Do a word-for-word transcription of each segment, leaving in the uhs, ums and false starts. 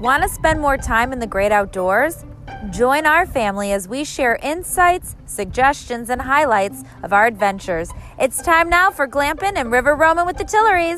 Want to spend more time in the great outdoors? Join our family as we share insights, suggestions, and highlights of our adventures. It's time now for glamping and river roaming with the Tillerys.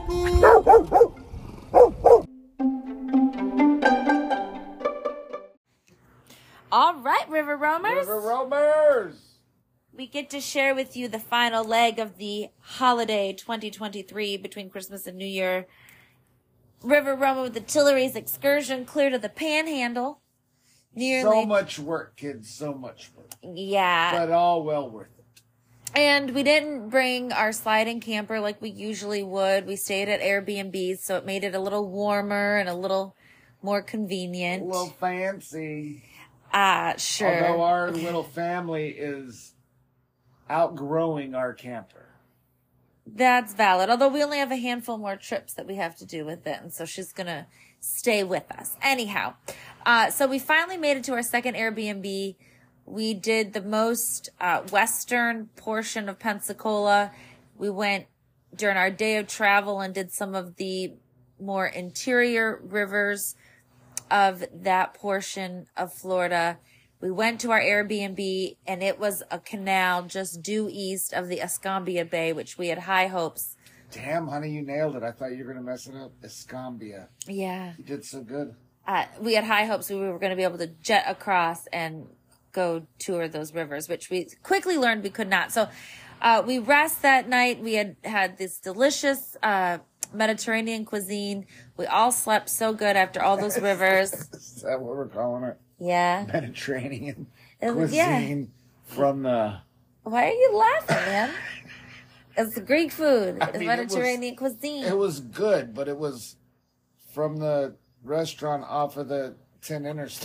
All right, river roamers. River roamers. We get to share with you the final leg of the holiday twenty twenty-three between Christmas and New Year. River roaming with the Tillerys excursion clear to the Panhandle. Nearly, So much work, kids. So much work. yeah. But all well worth it. And we didn't bring our sliding camper like we usually would. We stayed at Airbnbs, so it made it a little warmer and a little more convenient. A little fancy. Ah, uh, sure. Although our little family is outgrowing our camper. That's valid. Although we only have a handful more trips that we have to do with it. And so she's going to stay with us. Anyhow, uh, so we finally made it to our second Airbnb. We did the most uh, western portion of Pensacola. We went during our day of travel and did some of the more interior rivers of that portion of Florida. We went to our Airbnb, and it was a canal just due east of the Escambia Bay, which we had high hopes. Damn, honey, you nailed it. I thought you were going to mess it up. Escambia. Yeah. You did so good. Uh, we had high hopes we were going to be able to jet across and go tour those rivers, which we quickly learned we could not. So uh, we rest that night. We had had this delicious uh, Mediterranean cuisine. We all slept so good after all those rivers. Is that what we're calling it? Yeah. Mediterranean It was- cuisine yeah. from the... Why are you laughing, man? It's Greek food. I It's mean, it was- Mediterranean cuisine. It was good, but it was from the restaurant off of the ten Interstate.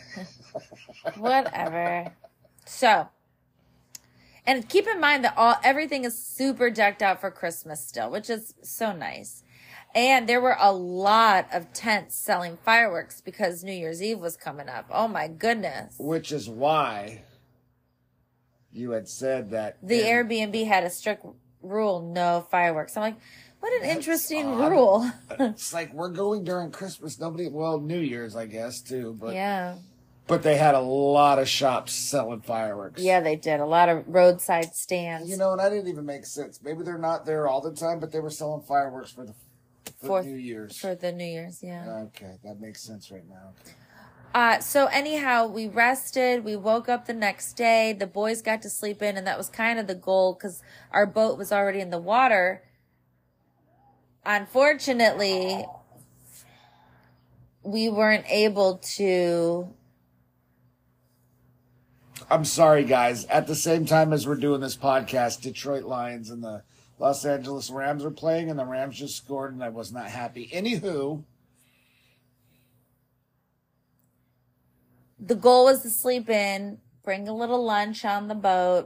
Whatever. So, and keep in mind that all everything is super decked out for Christmas still, which is so nice. And there were a lot of tents selling fireworks because New Year's Eve was coming up. Oh my goodness. Which is why you had said that The in- Airbnb had a strict rule, no fireworks. I'm like, what an That's interesting odd. rule. It's like we're going during Christmas. Nobody, well, New Year's, I guess, too. But Yeah. but they had a lot of shops selling fireworks. Yeah, they did. A lot of roadside stands. You know, and that didn't even make sense. Maybe they're not there all the time, but they were selling fireworks for the for Fourth- New Year's. For the New Year's, yeah. Okay, that makes sense right now. Okay. Uh, so anyhow, we rested. We woke up the next day. The boys got to sleep in, and that was kind of the goal because our boat was already in the water. Unfortunately, we weren't able to. I'm sorry, guys. At the same time as we're doing this podcast, Detroit Lions and the Los Angeles Rams are playing, and the Rams just scored, and I was not happy. Anywho, The goal was to sleep in, bring a little lunch on the boat,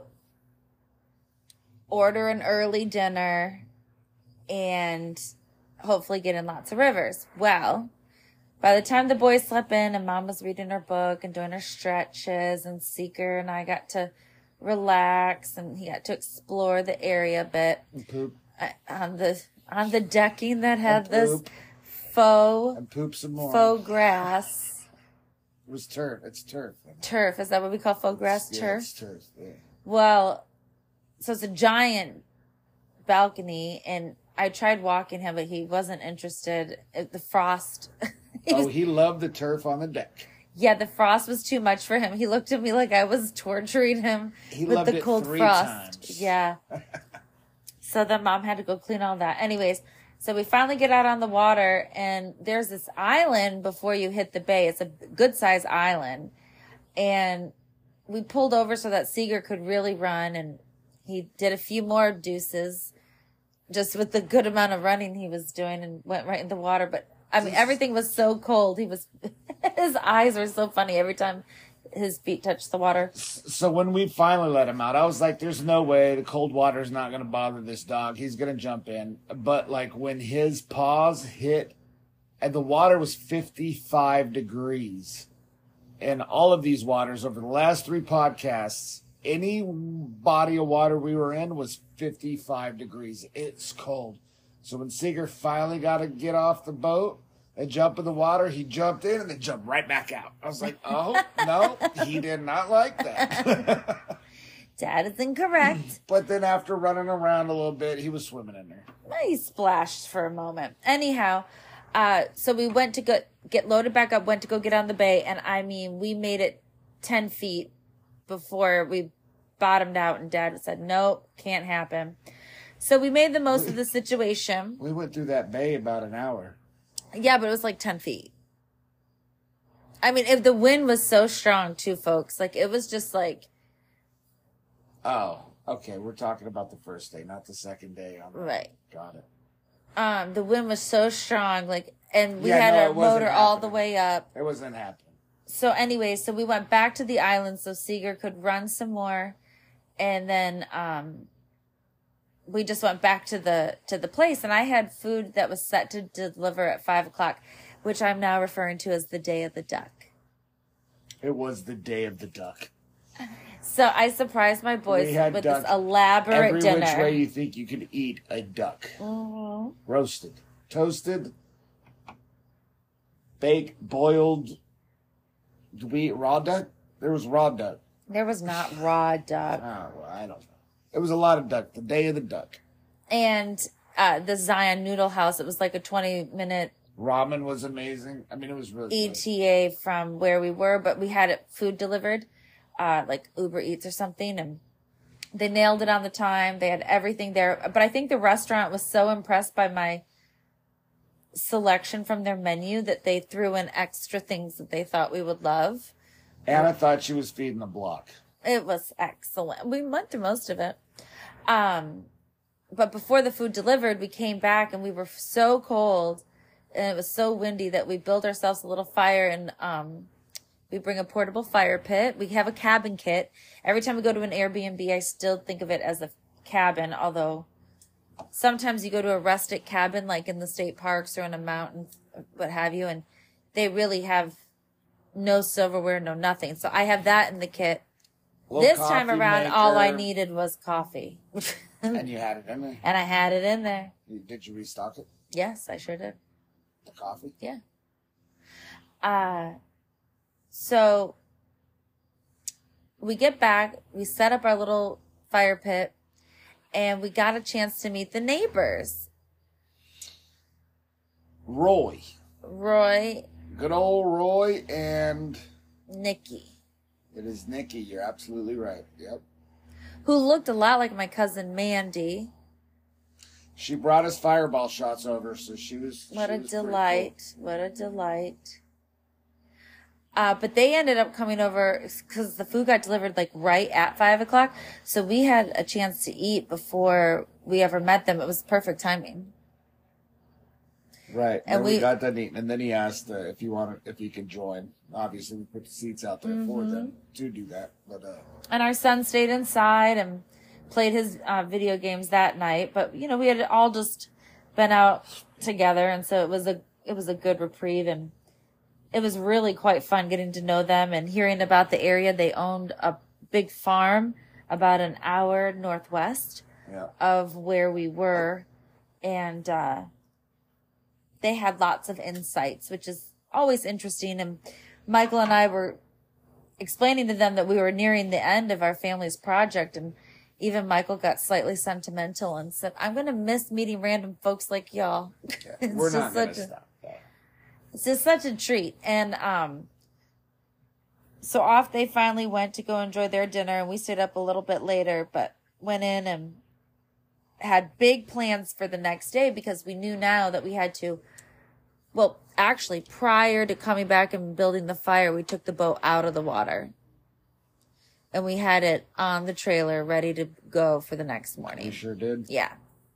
order an early dinner, and hopefully get in lots of rivers. Well, by the time the boys slept in and Mom was reading her book and doing her stretches, and Seeker and I got to relax, and he got to explore the area a bit and poop uh, on the on the decking that had And this poop. faux and poop some more. faux grass It was turf. It's turf. turf. Is that what we call faux grass? Yeah, Turf. it's turf. Yeah. Well, so it's a giant balcony, and I tried walking him, but he wasn't interested. It- The frost. he Oh, was- he loved the turf on the deck. yeah, the frost was too much for him. He looked at me like I was torturing him He with loved the it cold three frost. times. Yeah. So then Mom had to go clean all that. Anyways, so we finally get out on the water, and there's this island before you hit the bay. It's a good sized island. And we pulled over so that Seeger could really run, and he did a few more deuces just with the good amount of running he was doing, and went right in the water. But I mean, everything was so cold. He was, his eyes were so funny every time his feet touched the water. So when we finally let him out, I was like, there's no way the cold water is not going to bother this dog. He's going to jump in. But like when his paws hit, and the water was fifty-five degrees. And all of these waters over the last three podcasts, any body of water we were in was fifty-five degrees. It's cold. So when Seeger finally got to get off the boat, They jump in the water. He jumped in and then jumped right back out. I was like, oh, no, he did not like that. Dad is incorrect. But then after running around a little bit, he was swimming in there. He splashed for a moment. Anyhow, uh, so we went to go, get loaded back up, went to go get on the bay. And I mean, we made it ten feet before we bottomed out. And Dad said, nope, can't happen. So we made the most we, of the situation. We went through that bay about an hour. Yeah, but it was like ten feet. I mean, if the wind was so strong too, folks, like it was just like. Oh, okay. We're talking about the first day, not the second day. On right. Got it. Um, the wind was so strong, like, and we yeah, had no, our motor happening. all the way up. It wasn't happening. So anyway, so we went back to the island so Seeger could run some more, and then um, we just went back to the to the place, and I had food that was set to deliver at five o'clock, which I'm now referring to as the day of the duck. It was the day of the duck. So I surprised my boys with this elaborate every dinner. Every which way you think you could eat a duck. Mm-hmm. Roasted, toasted, baked, boiled. Did we eat raw duck? There was raw duck. There was not raw duck. Oh, well, I don't know. It was a lot of duck. The day of the duck. And uh, the Zion Noodle House, it was like a twenty-minute... Ramen was amazing. I mean, it was really E T A good. From where we were, but we had it food delivered. Uh, like Uber Eats or something, and they nailed it on the time. They had everything there. But I think the restaurant was so impressed by my selection from their menu that they threw in extra things that they thought we would love. Anna thought she was feeding the block. It was excellent. We went through most of it. Um, but before the food delivered, we came back and we were so cold and it was so windy that we built ourselves a little fire and, um, we bring a portable fire pit. We have a cabin kit. Every time we go to an Airbnb, I still think of it as a cabin, although sometimes you go to a rustic cabin, like in the state parks or in a mountain, what have you, and they really have no silverware, no nothing. So I have that in the kit. This time around, maker. all I needed was coffee. And you had it in there? And I had it in there. Did you restock it? Yes, I sure did. The coffee? Yeah. Uh... So we get back, we set up our little fire pit, and we got a chance to meet the neighbors. Roy. Roy. Good old Roy and... Nikki. It is Nikki, you're absolutely right. Yep. Who looked a lot like my cousin Mandy. She brought us fireball shots over, so she was... What she a was delight. Cool. What a delight. Uh, but they ended up coming over because the food got delivered like right at five o'clock. So we had a chance to eat before we ever met them. It was perfect timing. Right. And we, we got done eating. And then he asked uh, if you want if you can join. Obviously, we put the seats out there mm-hmm. for them to do that. But uh, And our son stayed inside and played his uh, video games that night. But, you know, we had all just been out together. And so it was a it was a good reprieve. And it was really quite fun getting to know them and hearing about the area. They owned a big farm about an hour northwest yeah. of where we were. And uh, they had lots of insights, which is always interesting. And Michael and I were explaining to them that we were nearing the end of our family's project. And even Michael got slightly sentimental and said, I'm going to miss meeting random folks like y'all. Yeah, we're not going to stop. It's just such a treat. And um, so off they finally went to go enjoy their dinner. And we stayed up a little bit later, but went in and had big plans for the next day because we knew now that we had to, well, actually, prior to coming back and building the fire, we took the boat out of the water. And we had it on the trailer ready to go for the next morning. You sure did? Yeah.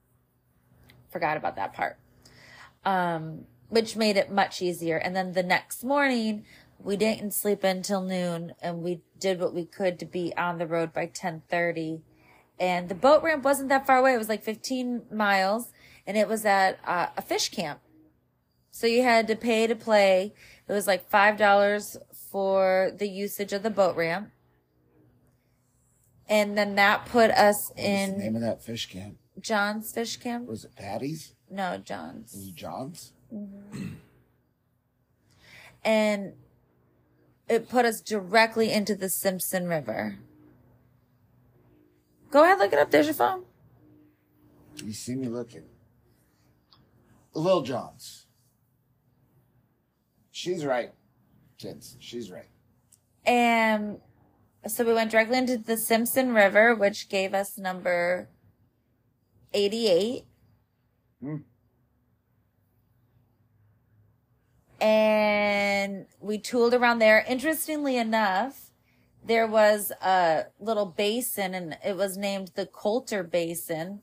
Forgot about that part. Um... Which made it much easier. And then the next morning, we didn't sleep until noon, and we did what we could to be on the road by ten thirty. And the boat ramp wasn't that far away. It was like fifteen miles, and it was at uh, a fish camp. So you had to pay to play. It was like five dollars for the usage of the boat ramp. And then that put us what in... What's the name of that fish camp? John's Fish Camp. Was it Patty's? No, John's. Was it John's? Mm-hmm. and it put us directly into the Simpson River. Go ahead, look it up. There's your phone. You see me looking. Lil Johns. She's right, kids. She's right. And so we went directly into the Simpson River, which gave us number eighty-eight. Hmm. And we tooled around there. Interestingly enough, there was a little basin, and it was named the Coulter Basin.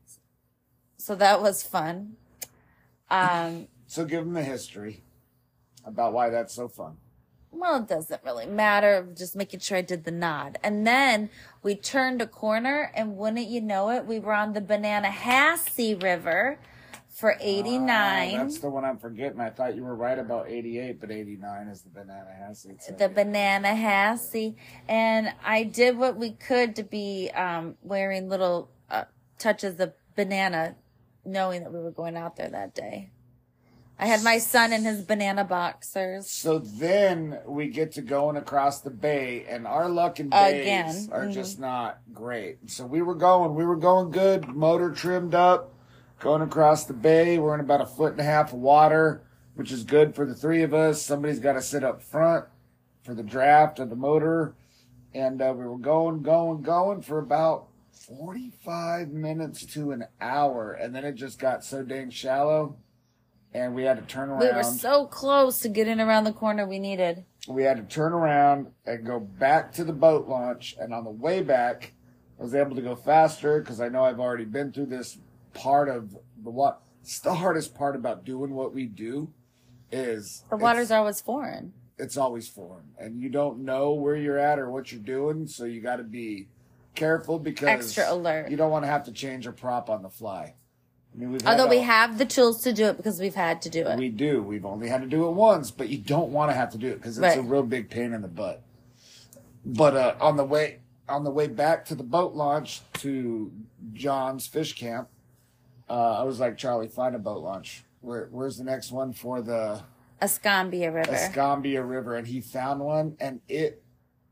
So that was fun. Um, so give them the history about why that's so fun. Well, it doesn't really matter. Just making sure I did the nod. And then we turned a corner, and wouldn't you know it, we were on the Bananahassee River for eighty-nine. Uh, that's the one I'm forgetting. I thought you were right about eighty-eight, but eighty-nine is the Bananahassee. The Bananahassee. And I did what we could to be um, wearing little uh, touches of banana, knowing that we were going out there that day. I had my son in his banana boxers. So then we get to going across the bay, and our luck and bays Again. are Mm-hmm. just not great. So we were going, we were going good, motor trimmed up, going across the bay. We're in about a foot and a half of water, which is good for the three of us. Somebody's got to sit up front for the draft of the motor. And uh, we were going, going, going for about forty-five minutes to an hour. And then it just got so dang shallow. And we had to turn around. We were so close to getting around the corner we needed. We had to turn around and go back to the boat launch. And on the way back, I was able to go faster because I know I've already been through this part of the water. It's the hardest part about doing what we do is... The water's always foreign. It's always foreign. And you don't know where you're at or what you're doing, so you got to be careful because... Extra alert. You don't want to have to change a prop on the fly. I mean, we've had Although we all- have the tools to do it because we've had to do it. We do. We've only had to do it once, but you don't want to have to do it because it's Right. a real big pain in the butt. But uh, on the way on the way back to the boat launch to John's fish camp, uh, I was like, Charlie, find a boat launch. Where, where's the next one for the Escambia River. Escambia River? And he found one, and it.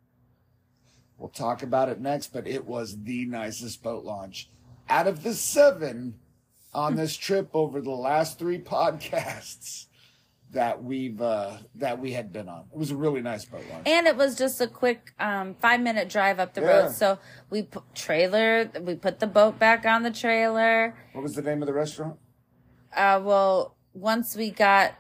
We'll talk about it next, but it was the nicest boat launch out of the seven on this trip over the last three podcasts that we've uh, that we had been on. It was a really nice boat launch. And it was just a quick um, five minute drive up the Yeah. road. So we put trailer, we put the boat back on the trailer. What was the name of the restaurant? Uh, well, once we got,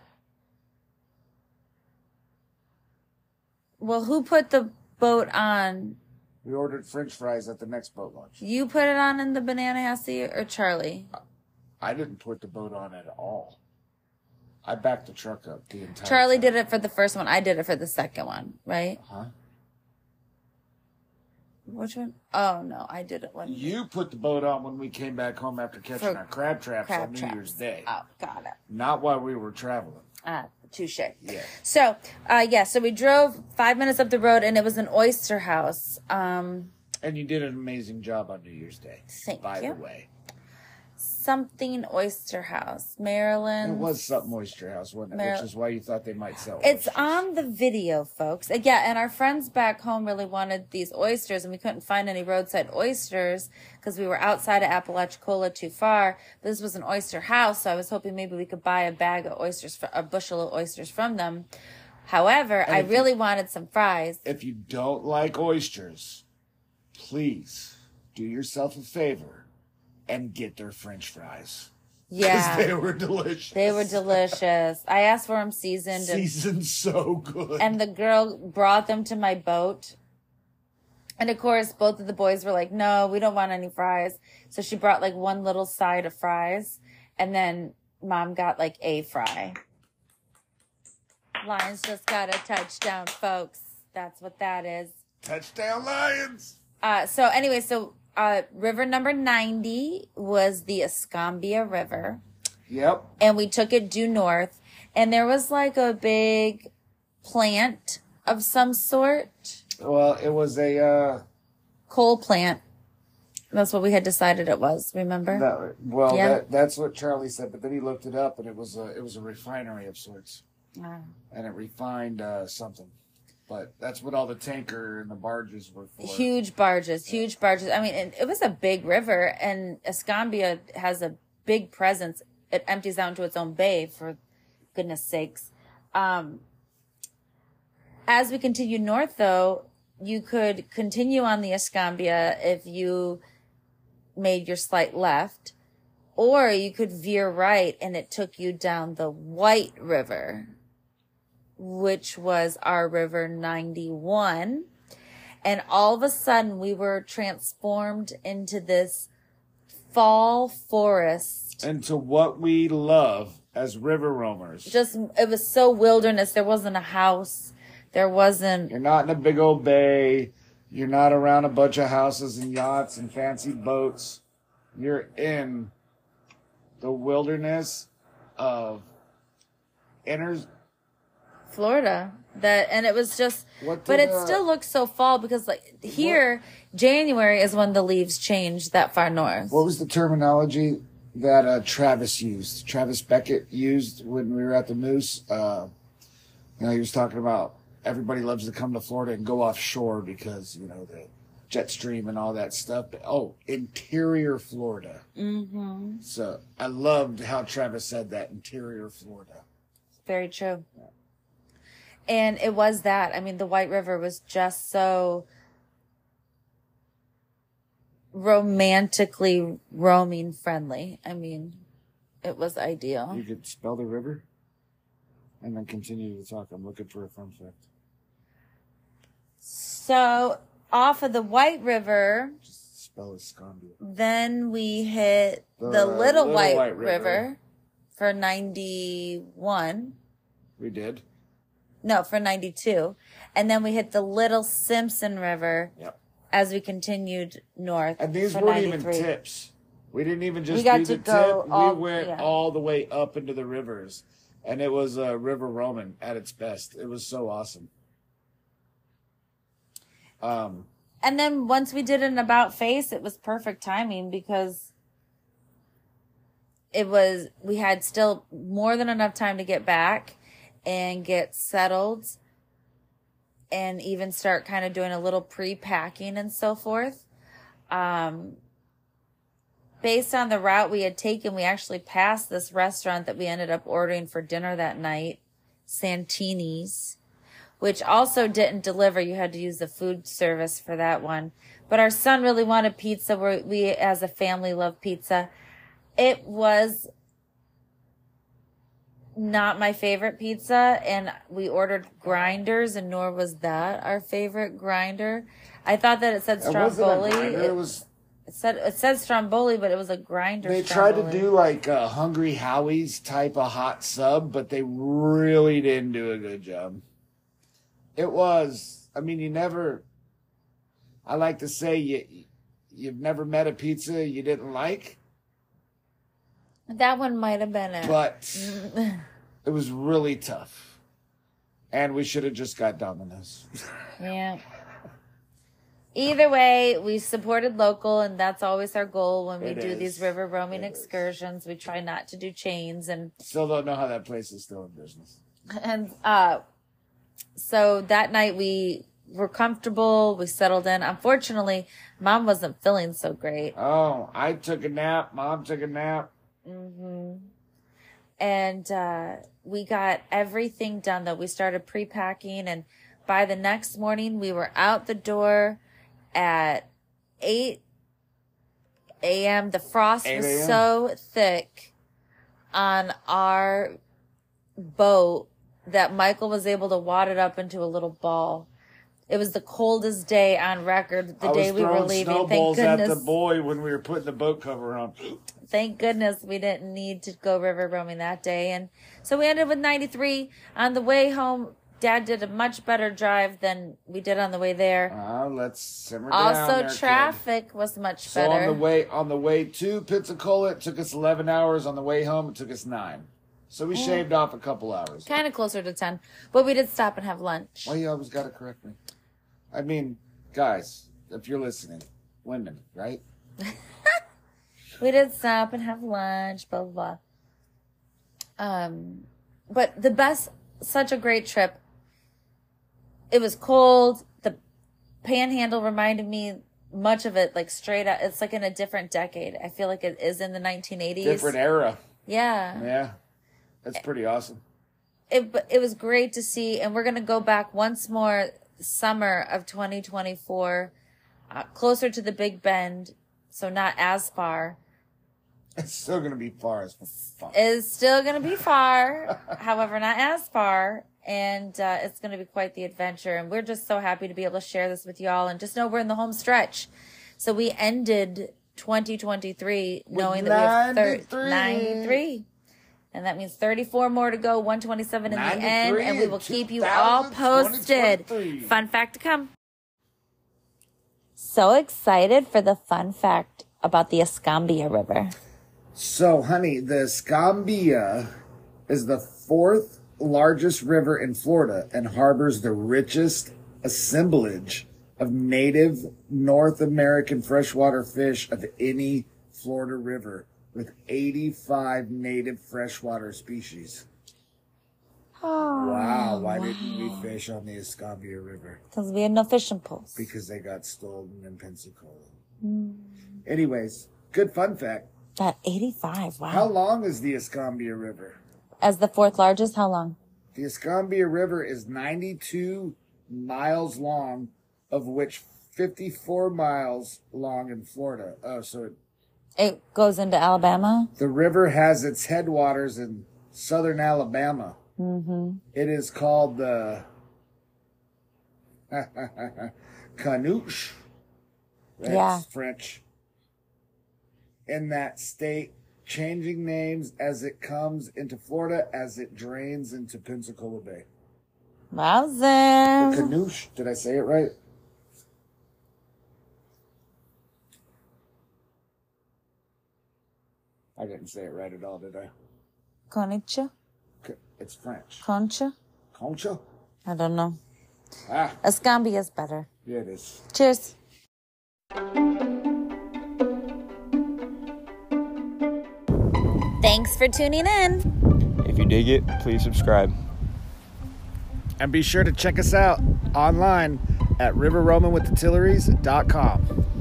well, who put the boat on? We ordered French fries at the next boat launch. You put it on in the Bananahassee or Charlie? I didn't put the boat on at all. I backed the truck up the entire Charlie time. did it for the first one. I did it for the second one, right? Huh? Which one? Oh, no, I did it when You put the boat on when we came back home after catching For our crab traps crab on New traps. Year's Day. Oh, got it. Not while we were traveling. Ah, touche. Yeah. So, uh, yeah, so we drove five minutes up the road, and it was an oyster house. Um, And you did an amazing job on New Year's Day. Thank by you. the way. something oyster house, Maryland. It was something Oyster House, wasn't it? Mar- Which is why you thought they might sell It's oysters. on the video, folks. Uh, Yeah, and our friends back home really wanted these oysters, and we couldn't find any roadside oysters because we were outside of Apalachicola too far. But this was an oyster house, so I was hoping maybe we could buy a bag of oysters, for, a bushel of oysters from them. However, I if you- really wanted some fries. If you don't like oysters, please do yourself a favor and get their French fries. 'Cause Yeah, they were delicious. they were delicious. I asked for them seasoned, and, Seasoned so good. and the girl brought them to my boat. And of course, both of the boys were like, no, we don't want any fries. So she brought like one little side of fries. And then mom got like a fry. Lions just got a touchdown, folks. That's what that is. Touchdown Lions! Uh, so anyway, so uh, river number ninety was the Escambia River. Yep. And we took it due north. And there was like a big plant of some sort. Well, it was a, uh, Coal plant. That's what we had decided it was, remember? that, well, Yeah. that, that's what Charlie said, but then he looked it up and it was a, it was a refinery of sorts. Wow. And it refined uh, something. But that's what all the tanker and the barges were for. Huge barges, huge barges. I mean, it, it was a big river, and Escambia has a big presence. It empties out into its own bay, for goodness sakes. Um, as we continue north, though, you could continue on the Escambia if you made your slight left, or you could veer right, and it took you down the White River, which was our River ninety-one. And all of a sudden, we were transformed into this fall forest. Into what we love as river roamers. Just, it was so wilderness. There wasn't a house. There wasn't... You're not in a big old bay. You're not around a bunch of houses and yachts and fancy boats. You're in the wilderness of inner... Florida. That, and it was just... What But did, it uh, still looks so fall because, like, here, January is when the leaves change that far north. What was the terminology that uh, Travis used? Travis Beckett used when we were at the Moose? Uh, you know, he was talking about everybody loves to come to Florida and go offshore because, you know, the jet stream and all that stuff. But, oh, interior Florida. Mm-hmm. So I loved how Travis said that, interior Florida. Very true. And it was that. I mean, the White River was just so romantically roaming friendly. I mean, it was ideal. You could spell the river and then continue to talk. I'm looking for a fun fact. So off of the White River, Just spell Escambia. then we hit the, The Little, Little White, White River. River. For ninety-one. We did. No, for ninety-two. And then we hit the Little Simpson River. Yep. As we continued north. And these for weren't ninety-three. even tips. We didn't even just We got do to the go tip. all- we went yeah. all the way up into the rivers. And it was uh, River Roman at its best. It was so awesome. Um, And then once we did an about face, it was perfect timing because it was, we had still more than enough time to get back and get settled and even start kind of doing a little pre-packing and so forth. Um, based on the route we had taken, we actually passed this restaurant that we ended up ordering for dinner that night, Santini's, which also didn't deliver. You had to use the food service for that one. But our son really wanted pizza. We're, we, as a family, love pizza. It was not my favorite pizza, and we ordered grinders, and nor was that our favorite grinder. I thought that it said it wasn't a stromboli. grinder, It, it was. it said it said stromboli, but it was a grinder. They tried to stromboli. do like a Hungry Howie's type of hot sub, but they really didn't do a good job. It was. I mean, you never. I like to say you you've never met a pizza you didn't like. That one might have been it. But it was really tough. And we should have just got Domino's. Yeah. Either way, we supported local, and that's always our goal when we It do is. these river roaming It is. excursions. We try not to do chains, and Still don't know how that place is still in business. and uh, so that night we were comfortable. We settled in. Unfortunately, Mom wasn't feeling so great. Oh, I took a nap. Mom took a nap. hmm And uh, we got everything done, though. We started pre-packing, and by the next morning, we were out the door at eight a.m. The frost was eight a.m. so thick on our boat that Michael was able to wad it up into a little ball. It was the coldest day on record, the I day was we were throwing leaving. Thank snowballs at goodness. the boy when we were putting the boat cover on. Thank goodness we didn't need to go river roaming that day. And so we ended with ninety-three. On the way home, Dad did a much better drive than we did on the way there. Uh, let's simmer down Also, there, kid. traffic was much So better. on the way on the way to Pensacola, it took us eleven hours. On the way home, it took us nine. So we shaved off a couple hours. Kind of closer to ten. But we did stop and have lunch. Well, you always got to correct me. I mean, guys, if you're listening, women, right? We did stop and have lunch, blah, blah, blah. Um, but the best, such a great trip. It was cold. The Panhandle reminded me much of it like straight up. It's like in a different decade. I feel like it is in the nineteen eighties. Different era. Yeah. Yeah. That's pretty awesome. It it was great to see, and we're going to go back once more summer of twenty twenty-four, uh, closer to the Big Bend, so not as far. It's still going to be far as fuck. It's still going to be far, however, not as far. And uh, it's going to be quite the adventure. And we're just so happy to be able to share this with y'all. And just know we're in the home stretch. So we ended twenty twenty-three knowing that we have thir- ninety-three. And that means thirty-four more to go, one twenty-seven in the end. And we will keep you all posted. Fun fact to come. So excited for the fun fact about the Escambia River. So, honey, the Escambia is the fourth largest river in Florida and harbors the richest assemblage of native North American freshwater fish of any Florida river, with eighty-five native freshwater species. Oh, wow, why wow. didn't we fish on the Escambia River? Because we had no fishing poles. Because they got stolen in Pensacola. Mm. Anyways, good fun fact. That eighty-five, wow. How long is the Escambia River? As the fourth largest, how long? The Escambia River is ninety-two miles long, of which fifty-four miles long in Florida. Oh, so it, it goes into Alabama? The river has its headwaters in southern Alabama. Mm-hmm. It is called the Canouche. That's yeah. French. In that state, changing names as it comes into Florida as it drains into Pensacola Bay. Wowzer. The Canouche. Did I say it right? I didn't say it right at all, did I? Concha? It's French. Concha? Concha? I don't know. Ah. Escambia is better. Yeah, it is. Cheers. Thanks for tuning in. If you dig it, please subscribe. And be sure to check us out online at river roaming with the tilleries dot com.